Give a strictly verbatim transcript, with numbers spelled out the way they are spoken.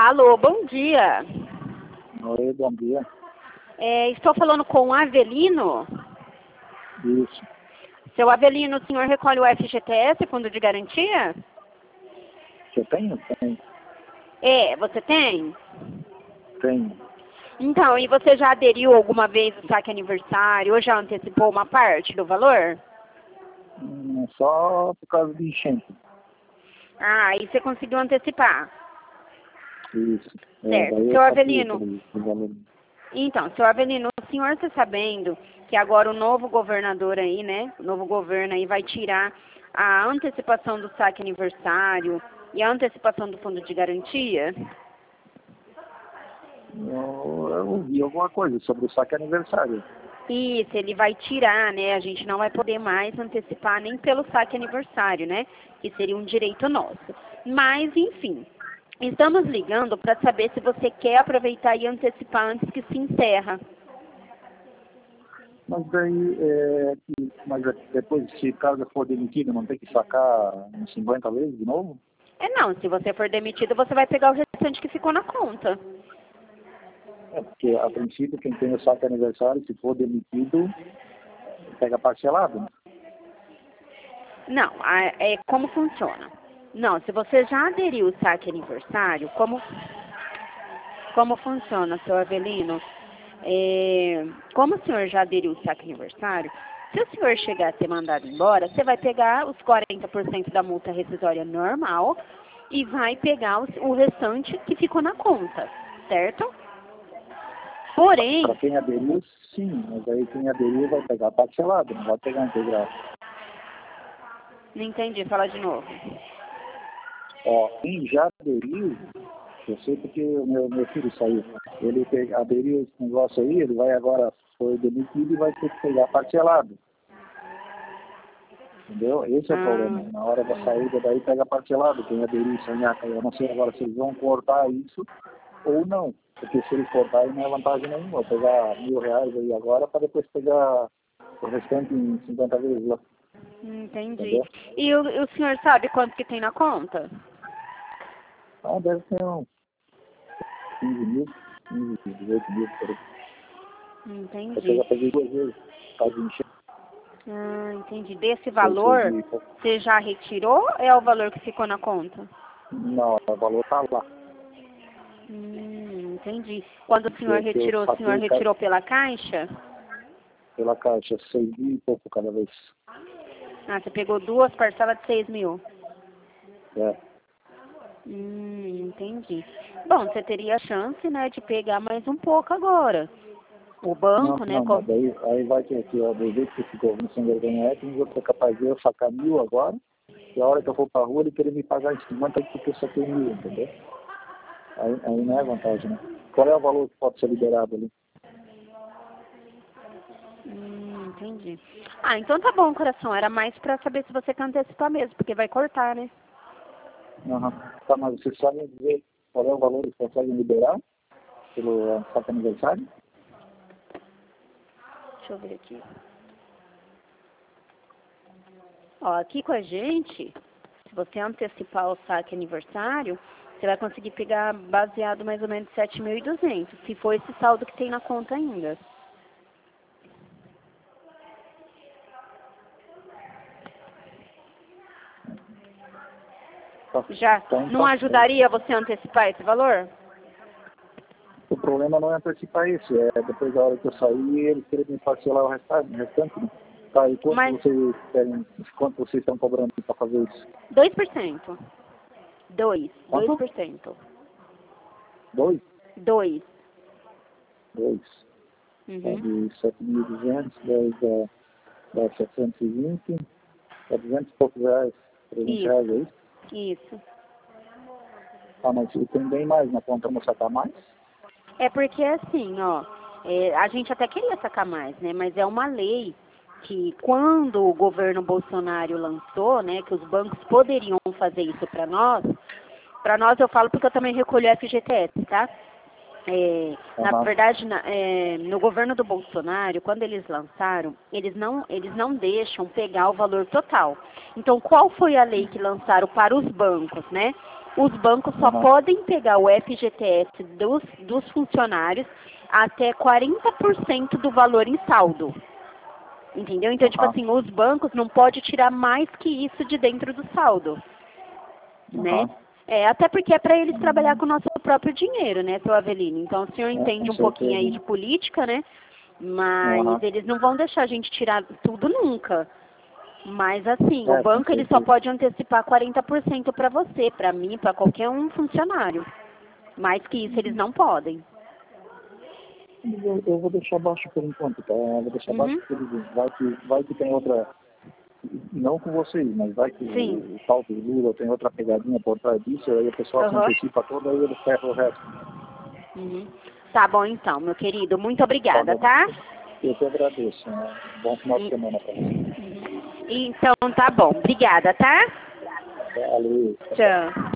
Alô, bom dia. Oi, bom dia. É, estou falando com o Avelino. Isso. Seu Avelino, o senhor recolhe o F G T S, Fundo de Garantia? Você tem? Tem. É, você tem? Tem. Então, e você já aderiu alguma vez ao saque aniversário ou já antecipou uma parte do valor? Hum, só por causa de enchente. Ah, e você conseguiu antecipar? Isso. É, Certo. daí eu Seu sabia Avelino, que o valor. então, seu Avelino, o senhor está sabendo que agora o novo governador aí, né, o novo governo aí vai tirar a antecipação do saque aniversário e a antecipação do fundo de garantia? Eu, eu ouvi alguma coisa sobre o saque aniversário. Isso, ele vai tirar, né, a gente não vai poder mais antecipar nem pelo saque aniversário, né, que seria um direito nosso. Mas, enfim, estamos ligando para saber se você quer aproveitar e antecipar antes que se encerra. Mas daí, é, que- mas depois, se caso for demitido, não tem que sacar uns cinquenta vezes de novo? É não, se você for demitido, você vai pegar o restante que ficou na conta. É, porque a princípio quem tem o saque aniversário, se for demitido, pega parcelado, né? Não, a- é como funciona. Não, se você já aderiu ao saque aniversário, como, como funciona, seu Avelino? É, como o senhor já aderiu ao saque aniversário, se o senhor chegar a ser mandado embora, você vai pegar os quarenta por cento da multa rescisória normal e vai pegar os- o restante que ficou na conta, certo? Porém, Para quem aderiu, sim, mas aí quem aderiu vai pegar parcelado, não vai pegar integral. não entendi, fala de novo. Ó, quem já aderiu, eu sei porque o meu, meu filho saiu. Ele pe- aderiu esse negócio aí, ele vai agora, foi demitido e vai ter que pegar parcelado. Entendeu? Esse é o problema. Ah, Na hora da saída daí pega parcelado. Quem aderiu, sonhar, eu não sei agora se eles vão cortar isso ou não. Porque se eles cortarem não é vantagem nenhuma. Pegar mil reais aí agora para depois pegar o restante em cinquenta vezes lá. entendi. Entendeu? E o, o senhor sabe quanto que tem na conta? Então deve ter uns quinze mil, quinze, dezoito mil por aí. Porque eu Entendi. já peguei duas vezes, por causa de encher. Ah, entendi. Desse Eu sei valor, de... você já retirou ou é o valor que ficou na conta? Não, o valor tá lá. Hum, entendi. Quando o senhor Porque que eu retirou, o senhor passei ca- retirou pela caixa? pela caixa seis mil e pouco cada vez. Ah, você pegou duas parcelas de seis mil. É. Hum, entendi. Bom, você teria a chance, né, de pegar mais um pouco agora. O Não, banco, né, não, co- mas daí aí vai ter aqui, ó, do jeito que esse governo sem vergonha é, tem outro que é capaz de eu sacar mil agora, e a hora que eu for pra rua ele querer me pagar em cinquenta porque eu saquei mil, entendeu? Aí, aí não é vantagem, né? Qual é o valor que pode ser liberado ali? Hum, entendi. Ah, então tá bom, coração. Era mais pra saber se você quer antecipar mesmo, porque vai cortar, né? Aham. Tá, mas vocês sabem dizer qual é o valor que conseguem liberar pelo uh, saque aniversário? Deixa eu ver aqui. Ó, aqui com a gente, se você antecipar o saque aniversário, você vai conseguir pegar baseado mais ou menos sete mil e duzentos, se for esse saldo que tem na conta ainda. Tá. Já Então, não tá. ajudaria você a antecipar esse valor? O problema não é antecipar isso, é depois da hora que eu sair, eles querem me parcelar o restante, o restante, né? Tá, e quanto Mas vocês querem, quanto vocês estão cobrando para fazer isso? dois por cento. dois. dois Quanto? por cento. Dois? dois. Dois. Tá, Uhum. de sete mil e duzentos, dois dá, dá setecentos e vinte, dá duzentos e poucos reais, trezentos reais, é Isso. isso? Isso. Ah, mas e tem bem mais na conta, não sacar mais? É porque assim, ó, é, a gente até queria sacar mais, né? Mas é uma lei que quando o governo Bolsonaro lançou, né, que os bancos poderiam fazer isso para nós, para nós eu falo porque eu também recolho F G T S, tá? É, na Aham. verdade, na- é, no governo do Bolsonaro, quando eles lançaram, eles não, eles não deixam pegar o valor total. Então, qual foi a lei que lançaram para os bancos, né? os bancos só Uhum. podem pegar o F G T S dos, dos funcionários até quarenta por cento do valor em saldo. Entendeu? Então, tipo Uhum. assim, os bancos não podem tirar mais que isso de dentro do saldo, né? Uhum. É, até porque é para eles trabalhar com o nosso próprio dinheiro, né, seu Avelino? Então, o senhor É, com entende um pouquinho certeza, aí de né? política, né? Mas Uhum. eles não vão deixar a gente tirar tudo nunca. Mas, assim, o É, com banco ele só certeza. pode antecipar quarenta por cento para você, para mim, para qualquer um funcionário. Mais que isso, eles não podem. Eu, eu vou deixar baixo por enquanto, tá? Eu vou deixar baixo Uhum. por enquanto. Vai que, vai que tem outra, não com vocês, mas vai que Sim. o, o tal do Lula tem outra pegadinha por trás disso, aí o pessoal se Aham. antecipa toda e ele ferra o resto. Uhum. Tá bom, então, meu querido. Muito Tá obrigada, bom? tá? Eu te agradeço. Né? Bom final de E- semana para você. Então, tá bom. Obrigada, tá? Valeu. Tchau, tchau. Tchau.